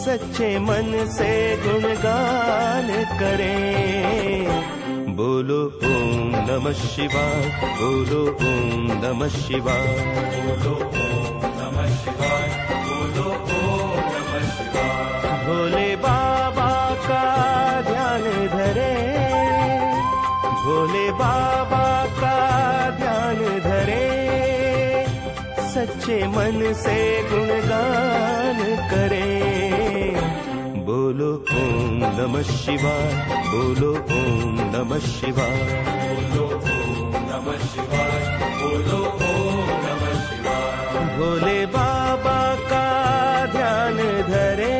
सच्चे मन से गुणगान करें। बोलो ओम नमः शिवाय, बोलो ओम नमः शिवाय, बोलो ओम नमः शिवाय, बोलो ओम नमः शिवाय। भोले बाबा का ध्यान धरे, भोले बाबा का ध्यान धरे, सच्चे मन से गुणगान करें। बोलो ओम नमः शिवाय, बोलो ओम नमः शिवाय, बोलो ओम नमः शिवाय, बोलो ओम नमः शिवाय। भोले बाबा का ध्यान धरे।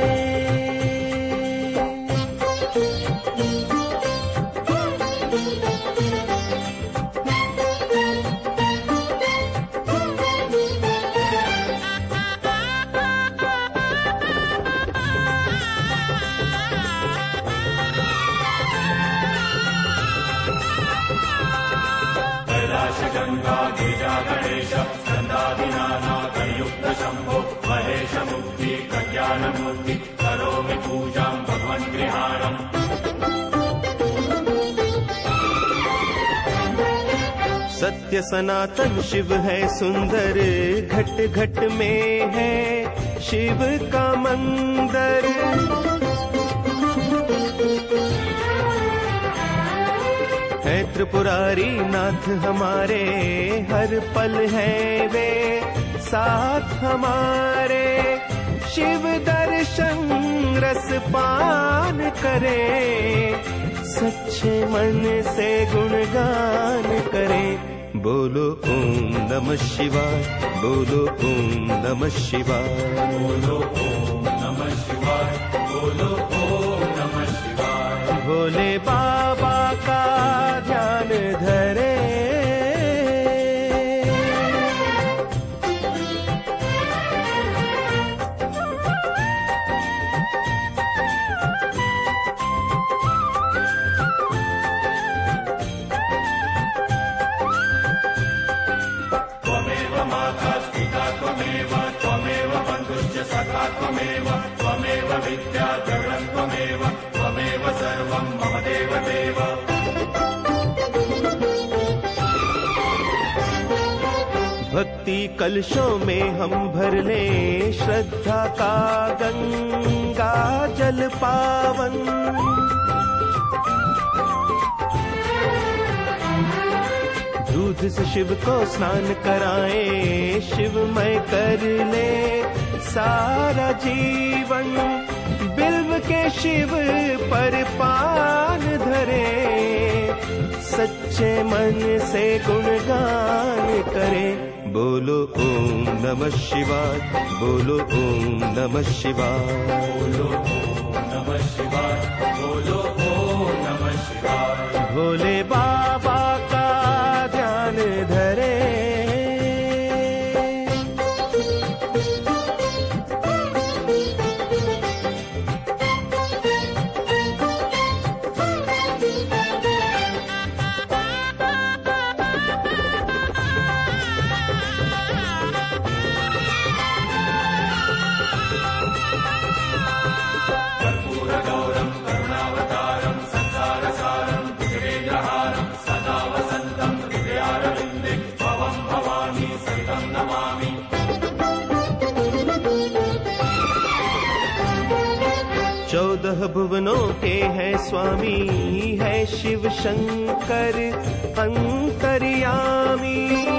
गंगा गिरिजा गणेश स्कंदादिनानागणयुक्त शंभो महेश मुक्ति कल्याण मूर्ति करोमि पूजां भगवन् गृहाणम्। सत्य सनातन शिव है सुंदर, घट घट में है शिव का मंदिर। है त्रिपुरारी नाथ हमारे, हर पल है वे साथ हमारे। शिव दर्शन रस पान करे, सच्चे मन से गुणगान करे। बोलो ओम नमः शिवाय, बोलो ओम नमः शिवाय, बोलो ओम नमः शिवाय, बोलो ओम नमः शिवाय। भोले बाबा का ध्यान धरे। त्वमेव माता पिता त्वमेव, त्वमेव बन्धुश्च सखा त्वमेव, त्वमेव विद्या द्रविणं त्वमेव, त्वमेव सर्वं मम देवदेव। भक्ति कलशों में हम भर ले, श्रद्धा का गंगा जल पावन। दूध से शिव को स्नान कराएं, शिवमय कर ले सारा जीवन। बिल्व के शिव पर पान धरे, सच्चे मन से गुणगान करे। बोलो ओम नमः शिवाय, बोलो ओम नमः शिवाय, बोलो ओम नमः शिवाय, बोलो ओम नमः शिवाय। भोले बाबा का ध्यान धरे। कर्पूरगौरं करुणावतारं संसारसारं भुजगेन्द्रहारं सदा वसन्तं हृदयारविन्दे भवं भवानी सहितं नमामि। 14 भुवनों के है स्वामी, है शिव शंकर अंतर्यामी।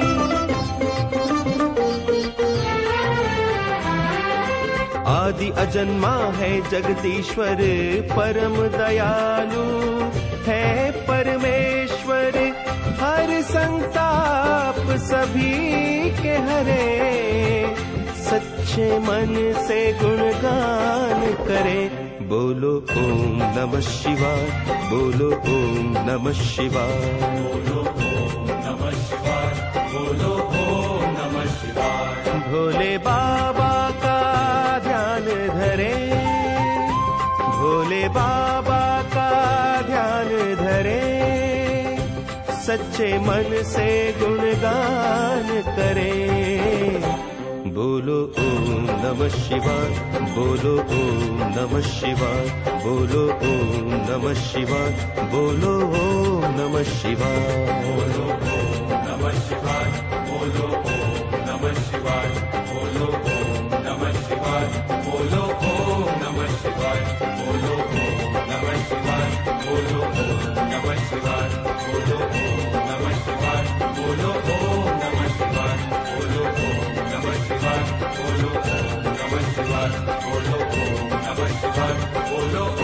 आदि अजन्मा है जगदीश्वर, परम दयालु है परमेश्वर। हर संताप सभी के हरे, सच्चे मन से गुणगान करे। बोलो ओम नमः शिवाय, बोलो ओम नमः शिवाय, बोलो ओम नमः शिवाय, बोलो ओम नमः शिवाय। भोले बाबा का ध्यान धरे, भोले बाबा का ध्यान धरे। सच्चे मन से गुणगान करे। बोलो ओम नमः शिवाय, बोलो ओम नमः शिवाय, बोलो ओम नमः शिवाय, बोलो ओम नमः शिवाय, बोलो ओम नमः शिवाय, बोलो ओम नमः शिवाय, बोलो ओम नमः शिवाय, बोलो ओम नमः शिवाय, बोलो ओम नमः शिवाय, बोलो ओम नमः शिवाय, बोलो ओम नमः शिवाय, बोलो ओम नमः शिवाय, बोलो ओम नमः शिवाय, बोलो ओम नमः शिवाय, बोलो ओम नमः शिवाय, बोलो